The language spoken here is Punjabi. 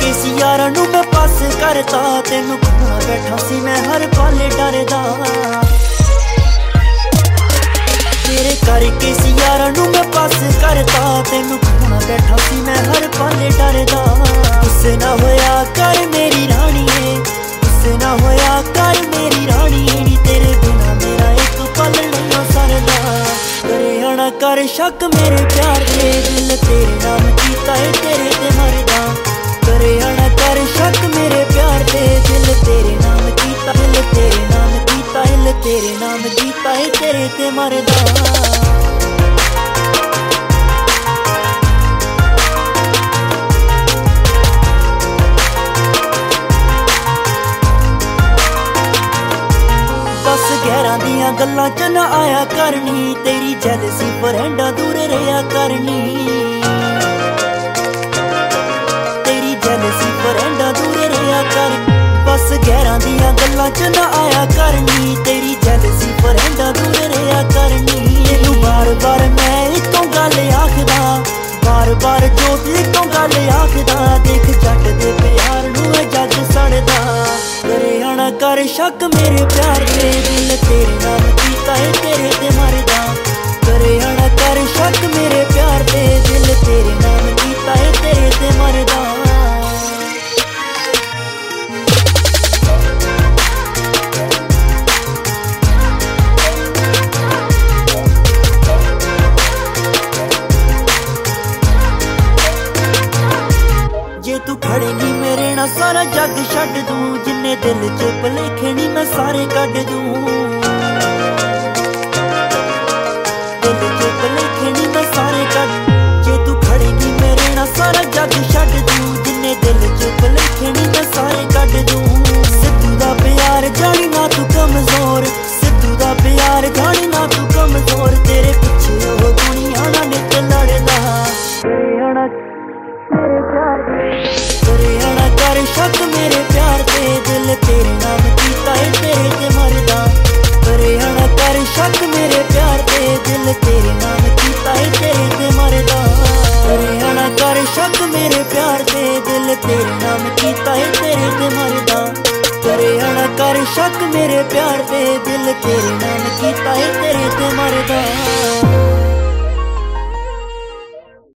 ਕਰਕੇ ਸੀ ਯਾਰਾਂ ਨੂੰ ਮੈਂ ਪਾਸ ਕਰਤਾ, ਤੈਨੂੰ ਖੋਣਾ ਬੈਠਾ ਸੀ ਮੈਂ ਹਰ ਪਲ ਡਰਦਾ। ਤੇਰੇ ਕਰਕੇ ਸੀ ਯਾਰਾਂ ਨੂੰ ਮੈਂ ਪਾਸ ਕਰਤਾ, ਤੈਨੂੰ ਖੋਣਾ ਬੈਠਾ ਸੀ ਮੈਂ ਹਰ ਪਲ ਡਰਦਾ। ਗੁੱਸੇ ਨਾ ਹੋਇਆ ਕਰ ਮੇਰੀ ਰਾਣੀਏ, ਗੁੱਸੇ ਨਾ ਹੋਇਆ ਕਰ ਮੇਰੀ ਰਾਣੀਏ, ਨੀ ਤੇਰੇ ਬਿਨਾ ਮੇਰਾ ਇੱਕ ਪਲ ਨਹੀਂ ਸਰਦਾ। ਕਰਿਆ ਨਾ ਕਰ ਸ਼ੱਕ ਮੇਰੇ ਪਿਆਰ ਦੇ, ਦਿਲ ਤੇਰੇ ਨਾਮ ਕੀਤਾ ਏ ਤੇਰੇ ਤੇ ਮਰਦਾ। ਕਰਿਆ ਨਾ ਕਰ ਸ਼ੱਕ ਮੇਰੇ ਪਿਆਰ ਦੇ, ਦਿਲ ਤੇਰੇ ਨਾਮ ਕੀਤਾ, ਦਿਲ ਤੇਰੇ ਨਾਮ ਕੀਤਾ, ਦਿਲ ਤੇਰੇ ਨਾਮ ਕੀਤਾ ਏ ਤੇਰੇ ਤੇ ਮਰਦਾ। ਗਹਿਰਾਂ ਦੀਆਂ ਗੱਲਾਂ ਚ ਨਾ ਆਇਆ ਕਰਨੀ, ਤੇਰੀ ਜੈਲਸੀ ਫਰੈਂਡਾਂ ਦੂਰ ਰਿਹਾ ਕਰਨੀ। ਤੇਰੀ ਜੈਲਸੀ ਫਰੈਂਡਾਂ ਦੂਰ ਰਿਹਾ ਕਰ, ਬਸ ਗਹਿਰਾਂ ਦੀਆਂ ਗੱਲਾਂ ਚ ਨਾ ਆਇਆ ਕਰਨੀ, ਤੇਰੀ ਜੈਲਸੀ ਫਰੈਂਡਾਂ ਦੂਰ ਰਿਹਾ ਕਰਨੀ। ਇਹਨੂੰ ਬਾਰ-ਬਾਰ ਮੈਂ ਇੱਕੋ ਗੱਲ ਆਖਦਾ, ਬਾਰ-ਬਾਰ ਜੋਤ ਇੱਕੋ ਗੱਲ ਆਖਦਾ, ਦੇਖ ਜੱਟ ਦੇ ਪਿਆਰ ਨੂੰ ਇਹ ਜੱਗ ਸੜਦਾ। ਕਰਿਆ ਨਾ ਕਰ ਸ਼ੱਕ ਮੇਰੇ ਪਿਆਰ ਦੇ, ਦਿਲ ਤੇਰੇ ਨਾਮ ਕੀਤਾ ਏ ਤੇਰੇ ਤੇ ਮਰਦਾ। ਕਰਿਆ ਨਾ ਕਰ ਸ਼ੱਕ ਮੇਰੇ ਪਿਆਰ ਦੇ, ਦਿਲ ਤੇਰੇ ਨਾਮ ਕੀਤਾ ਏ ਤੇਰੇ ਤੇ ਮਰਦਾ। ਜੇ ਤੂੰ ਖੜੇਗੀ ਮੇਰੇ ਨਾਲ ਸਾਰਾ ਜੱਗ ਛੱਡ ਦੂੰ, ਜਿੰਨੇ ਦਿਲ ਚ ਭੁਲੇਖੇ ਨੀ ਮੈਂ ਸਾਰੇ ਕੱਢ ਦੂੰ। ਦਿਲ ਚ ਭੁਲੇਖੇ ਨੀ ਮੈਂ ਸਾਰੇ ਕੱਢ, ਜੇ ਤੂੰ ਖੜੇਗੀ ਮੇਰੇ ਨਾਲ ਸਾਰਾ ਜੱਗ ਛੱਡ ਦੂੰ, ਜਿੰਨੇ ਦਿਲ ਚ ਭੁਲੇਖੇ ਨੀ ਮੈਂ ਸਾਰੇ ਕੱਢ ਦੂੰ। ਸਿੱਧੂ ਦਾ ਪਿਆਰ ਜਾਣੀ ਨਾ ਤੂੰ ਕਮਜ਼ੋਰ, ਸਿੱਧੂ ਦਾ ਪਿਆਰ ਜਾਣੀ ਨਾ ਤੂੰ ਕਮਜ਼ੋਰ, ਤੇਰੇ ਪਿੱਛੇ ਉਹ ਦੁਨੀਆ ਨਾਲ ਨਿੱਤ ਲੜਦਾ। ਕਰਿਆ ਨਾ ਕਰ ਸ਼ੱਕ ਮੇਰੇ ਪਿਆਰ ਤੇ, ਦਿਲ ਤੇਰੇ ਨਾਮ ਕੀਤਾ ਏ ਤੇਰੇ ਤੇ ਮਰਦਾ। ਕਰਿਆ ਨਾ ਕਰ ਸ਼ੱਕ ਮੇਰੇ ਪਿਆਰ ਤੇ, ਦਿਲ ਤੇਰੇ ਨਾਮ ਕੀਤਾ ਏ ਤੇਰੇ ਤੇ ਮਰਦਾ। ਕਰਿਆ ਨਾ ਕਰ ਸ਼ੱਕ ਮੇਰੇ ਪਿਆਰ ਤੇ, ਦਿਲ ਤੇਰੇ ਨਾਮ ਕੀਤਾ ਏ ਤੇਰੇ ਤੇ ਮਰਦਾ। ਕਰਿਆ ਨਾ ਕਰ ਸ਼ੱਕ ਮੇਰੇ ਪਿਆਰ ਤੇ, ਦਿਲ ਤੇਰੇ ਨਾਮ ਕੀਤਾ ਏ ਤੇਰੇ ਤੇ ਮਰਦਾ।